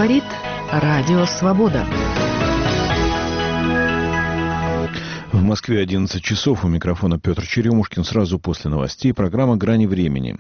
Говорит Радио Свобода. В Москве 11 часов. У микрофона Петр Черемушкин. Сразу после новостей программа «Грани времени».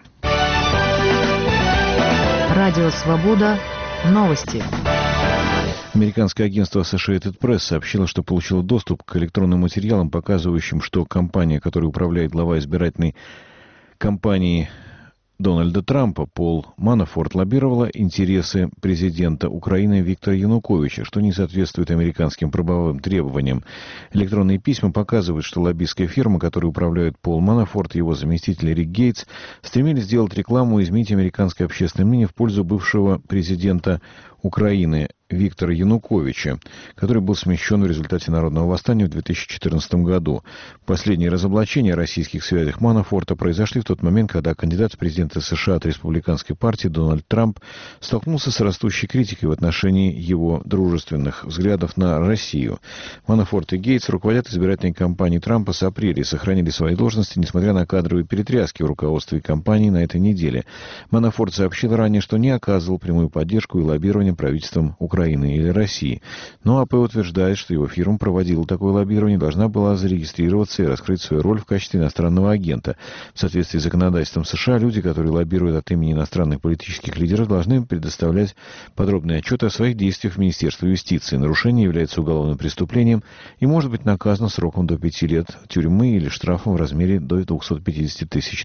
Радио Свобода. Новости. Американское агентство Associated Press сообщило, что получило доступ к электронным материалам, показывающим, что компания, которой управляет глава избирательной кампании Дональда Трампа, Пол Манафорт, лоббировала интересы президента Украины Виктора Януковича, что не соответствует американским правовым требованиям. Электронные письма показывают, что лоббистская фирма, которой управляют Пол Манафорт и его заместитель Рик Гейтс, стремились сделать рекламу и изменить американское общественное мнение в пользу бывшего президента Украины Виктора Януковича, который был смещен в результате народного восстания в 2014 году. Последние разоблачения о российских связях Манафорта произошли в тот момент, когда кандидат в президенты США от республиканской партии Дональд Трамп столкнулся с растущей критикой в отношении его дружественных взглядов на Россию. Манафорт и Гейтс руководят избирательной кампанией Трампа с апреля и сохранили свои должности, несмотря на кадровые перетряски в руководстве кампании на этой неделе. Манафорт сообщил ранее, что не оказывал прямую поддержку и лоббирование правительством Украины или России. Но АП утверждает, что его фирма проводила такое лоббирование, должна была зарегистрироваться и раскрыть свою роль в качестве иностранного агента. В соответствии с законодательством США, люди, которые лоббируют от имени иностранных политических лидеров, должны предоставлять подробные отчеты о своих действиях в Министерство юстиции. Нарушение является уголовным преступлением и может быть наказано сроком до 5 лет тюрьмы или штрафом в размере до $250 тысяч.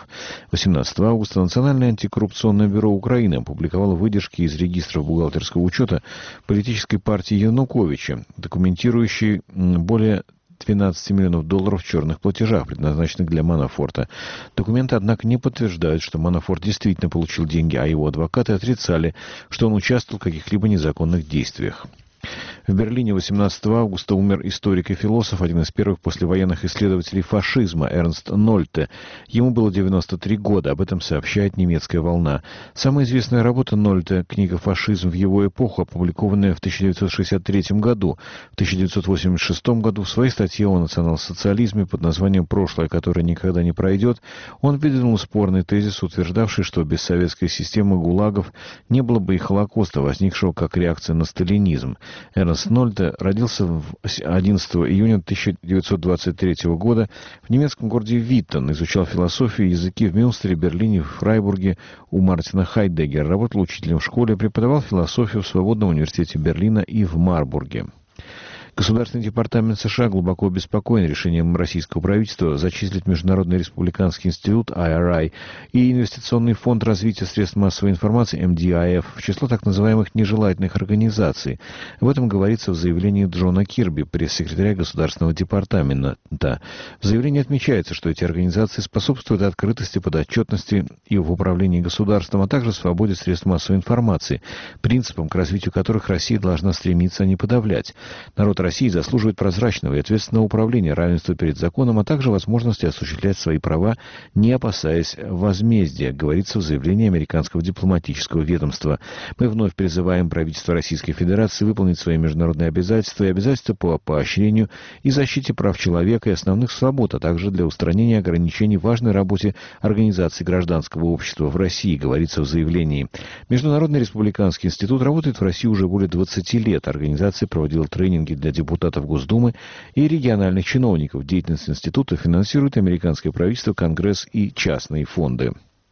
18 августа Национальное антикоррупционное бюро Украины опубликовало выдержки из регистров бухгалтерского учета политической партии Януковича, документирующей более $12 миллионов в черных платежах, предназначенных для Манафорта. Документы, однако, не подтверждают, что Манафорт действительно получил деньги, а его адвокаты отрицали, что он участвовал в каких-либо незаконных действиях. В Берлине 18 августа умер историк и философ, один из первых послевоенных исследователей фашизма, Эрнст Нольте. Ему было 93 года, об этом сообщает немецкая «Волна». Самая известная работа Нольте, книга «Фашизм в его эпоху», опубликованная в 1963 году. В 1986 году в своей статье о национал-социализме под названием «Прошлое, которое никогда не пройдет» он выдвинул спорный тезис, утверждавший, что без советской системы ГУЛАГов не было бы и Холокоста, возникшего как реакция на сталинизм. Эрнст Нольте родился 11 июня 1923 года в немецком городе Виттен, изучал философию и языки в Мюнстере, Берлине, Фрайбурге у Мартина Хайдеггера, работал учителем в школе, преподавал философию в Свободном университете Берлина и в Марбурге. Государственный департамент США глубоко обеспокоен решением российского правительства зачислить Международный республиканский институт IRI и Инвестиционный фонд развития средств массовой информации MDIF в число так называемых нежелательных организаций. Об этом говорится в заявлении Джона Кирби, пресс-секретаря Государственного департамента. В заявлении отмечается, что эти организации способствуют открытости, подотчетности и в управлении государством, а также свободе средств массовой информации, принципам, к развитию которых Россия должна стремиться, а не подавлять. Народ России заслуживает прозрачного и ответственного управления, равенства перед законом, а также возможности осуществлять свои права, не опасаясь возмездия, говорится в заявлении американского дипломатического ведомства. Мы вновь призываем правительство Российской Федерации выполнить свои международные обязательства и обязательства по поощрению и защите прав человека и основных свобод, а также для устранения ограничений в важной работе Организации гражданского общества в России, говорится в заявлении. Международный республиканский институт работает в России уже более 20 лет. Организация проводила тренинги для депутатов Госдумы и региональных чиновников. Деятельность института финансирует американское правительство, Конгресс и частные фонды.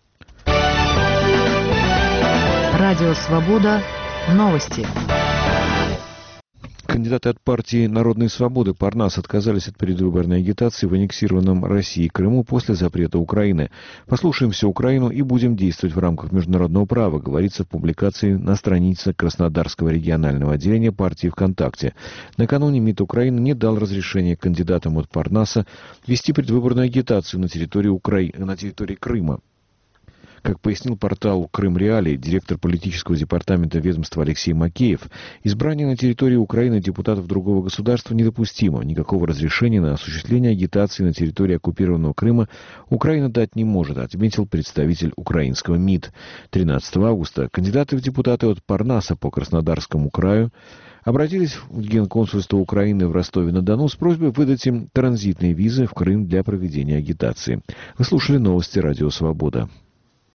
Радио Свобода. Новости. Кандидаты от партии «Народные свободы» Парнас отказались от предвыборной агитации в аннексированном России Крыму после запрета Украины. «Послушаемся Украину и будем действовать в рамках международного права», говорится в публикации на странице Краснодарского регионального отделения партии ВКонтакте. Накануне МИД Украины не дал разрешения кандидатам от Парнаса вести предвыборную агитацию на территории Крыма. Как пояснил порталу «Крым Реалии» директор политического департамента ведомства Алексей Макеев, избрание на территории Украины депутатов другого государства недопустимо. Никакого разрешения на осуществление агитации на территории оккупированного Крыма Украина дать не может, отметил представитель украинского МИД. 13 августа кандидаты в депутаты от Парнаса по Краснодарскому краю обратились в Генконсульство Украины в Ростове-на-Дону с просьбой выдать им транзитные визы в Крым для проведения агитации. Вы слушали новости «Радио Свобода».